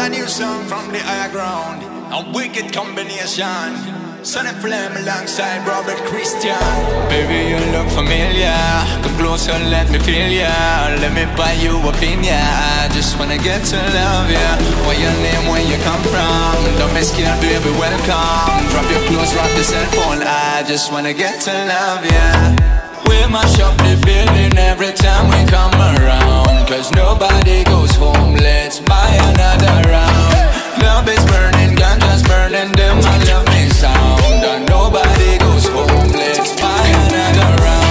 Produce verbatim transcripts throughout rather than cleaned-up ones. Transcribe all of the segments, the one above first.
a new song from the higher ground. A wicked combination. Sonny Flame alongside Robert Christian. Baby, you look familiar. Come closer, let me feel ya. Let me buy you opinion. I just wanna get to love ya. What your name, where you come from? Don't be scared, baby, welcome. Drop your clothes, drop the cell phone. I just wanna get to love ya. We mash up the building every time we come around. Cause nobody goes home, let's buy another round. Love is burning, ganja's burning, them I love me sound. And nobody goes home, let's buy another round.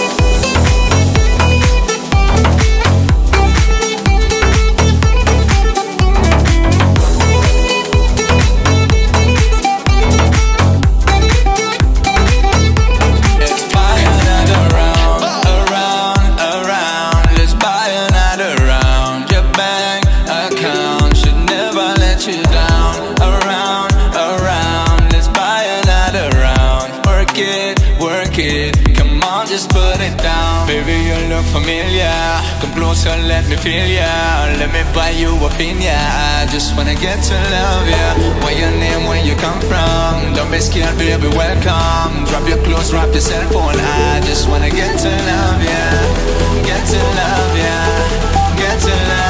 Let's buy another round. Around, around, let's buy another round. Your bank account should never let you down. Around, around, let's buy another round. Work it, work it, come on, just put it down. Baby, you look familiar. Come closer, let me feel ya. Let me buy you opinion. I just wanna get to love ya. What your name, where you come from? Don't be scared, baby, welcome. Drop your clothes, drop your cell phone. I just wanna get to love ya. Get to love ya. Get to love ya.